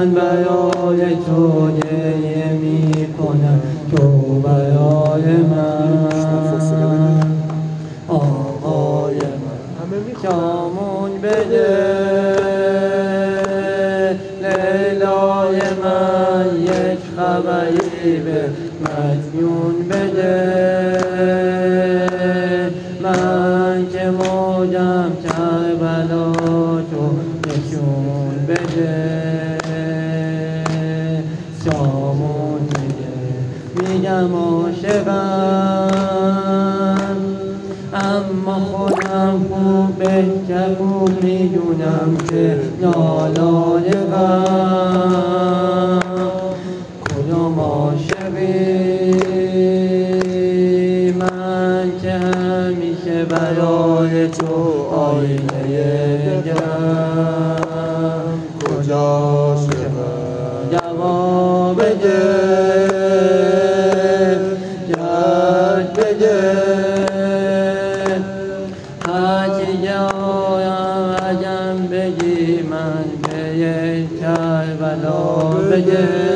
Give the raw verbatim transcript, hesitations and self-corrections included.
من برای تو گریه می کنم، تو برای من آقای من جامون بده، لیلای من یک خبری به مجنون بده. من که موجم کربلا تو نشون بده، جامون بده. میگم عاشقم اما خودم خوب بهتر خوب میدونم که نالایقم. کدام عاشقی من که همیشه برای تو آینه دلم، کجا عاشقم جواب بده، یاد بده. هرچی جایم اگم بگی من به یک کربلا بده.